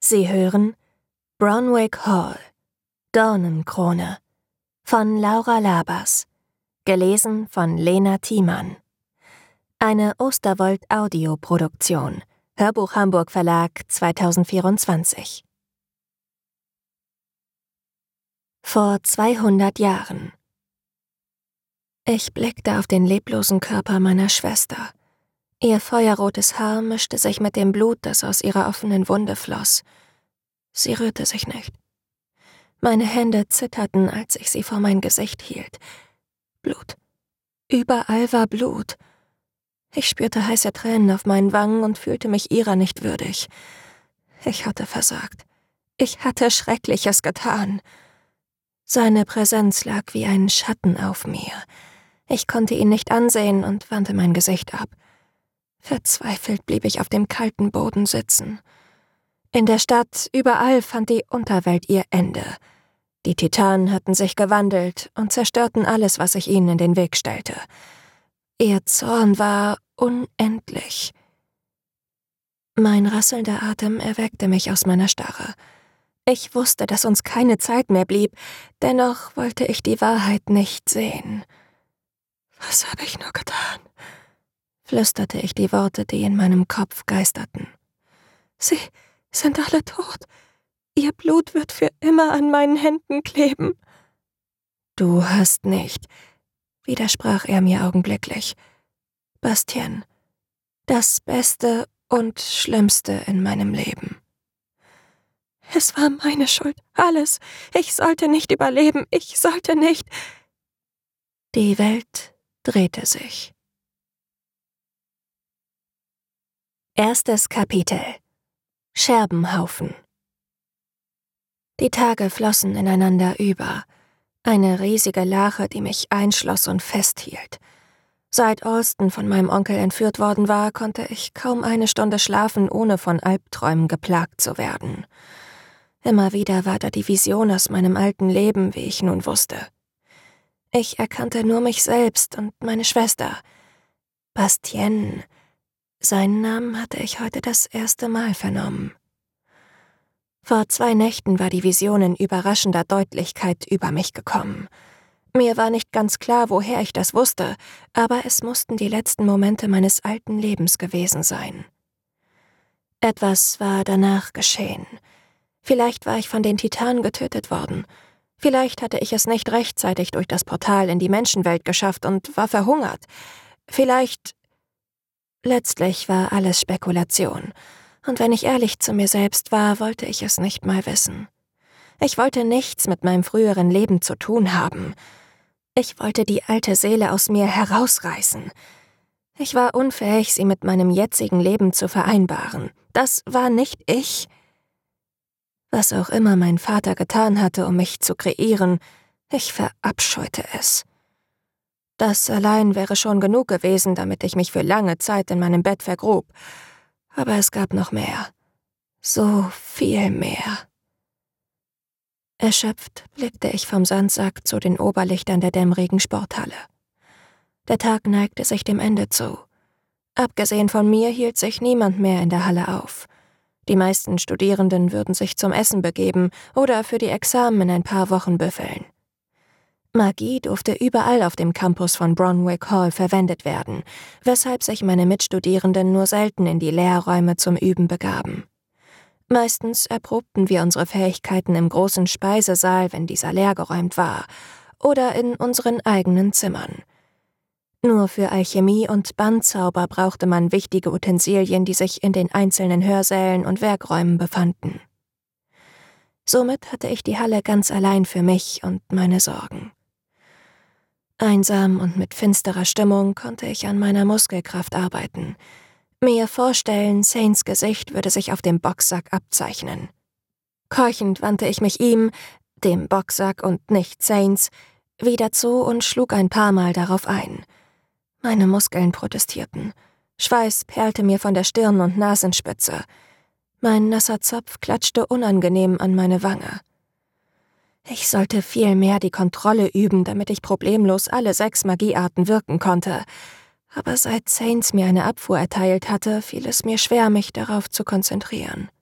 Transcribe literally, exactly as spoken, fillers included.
Sie hören Bronwick Hall, Dornenkrone von Laura Labers, gelesen von Lena Thiemann. Eine Osterwold-Audioproduktion, Hörbuch Hamburg Verlag zweitausendvierundzwanzig. Vor zweihundert Jahren. Ich blickte auf den leblosen Körper meiner Schwester. Ihr feuerrotes Haar mischte sich mit dem Blut, das aus ihrer offenen Wunde floss. Sie rührte sich nicht. Meine Hände zitterten, als ich sie vor mein Gesicht hielt. Blut. Überall war Blut. Ich spürte heiße Tränen auf meinen Wangen und fühlte mich ihrer nicht würdig. Ich hatte versagt. Ich hatte Schreckliches getan. Seine Präsenz lag wie ein Schatten auf mir. Ich konnte ihn nicht ansehen und wandte mein Gesicht ab. Verzweifelt blieb ich auf dem kalten Boden sitzen. In der Stadt, überall fand die Unterwelt ihr Ende. Die Titanen hatten sich gewandelt und zerstörten alles, was sich ihnen in den Weg stellte. Ihr Zorn war unendlich. Mein rasselnder Atem erweckte mich aus meiner Starre. Ich wusste, dass uns keine Zeit mehr blieb, dennoch wollte ich die Wahrheit nicht sehen. »Was habe ich nur getan?« flüsterte ich die Worte, die in meinem Kopf geisterten. »Sie sind alle tot. Ihr Blut wird für immer an meinen Händen kleben.« »Du hast nicht«, widersprach er mir augenblicklich. »Bastien, das Beste und Schlimmste in meinem Leben.« »Es war meine Schuld, alles. Ich sollte nicht überleben, ich sollte nicht...« Die Welt drehte sich. Erstes Kapitel. Scherbenhaufen. Die Tage flossen ineinander über. Eine riesige Lache, die mich einschloss und festhielt. Seit Alston von meinem Onkel entführt worden war, konnte ich kaum eine Stunde schlafen, ohne von Albträumen geplagt zu werden. Immer wieder war da die Vision aus meinem alten Leben, wie ich nun wusste. Ich erkannte nur mich selbst und meine Schwester. Bastien. Seinen Namen hatte ich heute das erste Mal vernommen. Vor zwei Nächten war die Vision in überraschender Deutlichkeit über mich gekommen. Mir war nicht ganz klar, woher ich das wusste, aber es mussten die letzten Momente meines alten Lebens gewesen sein. Etwas war danach geschehen. Vielleicht war ich von den Titanen getötet worden. Vielleicht hatte ich es nicht rechtzeitig durch das Portal in die Menschenwelt geschafft und war verhungert. Vielleicht... Letztlich war alles Spekulation. Und wenn ich ehrlich zu mir selbst war, wollte ich es nicht mal wissen. Ich wollte nichts mit meinem früheren Leben zu tun haben. Ich wollte die alte Seele aus mir herausreißen. Ich war unfähig, sie mit meinem jetzigen Leben zu vereinbaren. Das war nicht ich. Was auch immer mein Vater getan hatte, um mich zu kreieren, ich verabscheute es. Das allein wäre schon genug gewesen, damit ich mich für lange Zeit in meinem Bett vergrub. Aber es gab noch mehr. So viel mehr. Erschöpft blickte ich vom Sandsack zu den Oberlichtern der dämmerigen Sporthalle. Der Tag neigte sich dem Ende zu. Abgesehen von mir hielt sich niemand mehr in der Halle auf. Die meisten Studierenden würden sich zum Essen begeben oder für die Examen in ein paar Wochen büffeln. Magie durfte überall auf dem Campus von Bronwick Hall verwendet werden, weshalb sich meine Mitstudierenden nur selten in die Lehrräume zum Üben begaben. Meistens erprobten wir unsere Fähigkeiten im großen Speisesaal, wenn dieser leergeräumt war, oder in unseren eigenen Zimmern. Nur für Alchemie und Bandzauber brauchte man wichtige Utensilien, die sich in den einzelnen Hörsälen und Werkräumen befanden. Somit hatte ich die Halle ganz allein für mich und meine Sorgen. Einsam und mit finsterer Stimmung konnte ich an meiner Muskelkraft arbeiten. Mir vorstellen, Saints Gesicht würde sich auf dem Boxsack abzeichnen. Keuchend wandte ich mich ihm, dem Boxsack und nicht Saints, wieder zu und schlug ein paar Mal darauf ein. Meine Muskeln protestierten. Schweiß perlte mir von der Stirn und Nasenspitze. Mein nasser Zopf klatschte unangenehm an meine Wange. Ich sollte viel mehr die Kontrolle üben, damit ich problemlos alle sechs Magiearten wirken konnte. Aber seit Saints mir eine Abfuhr erteilt hatte, fiel es mir schwer, mich darauf zu konzentrieren.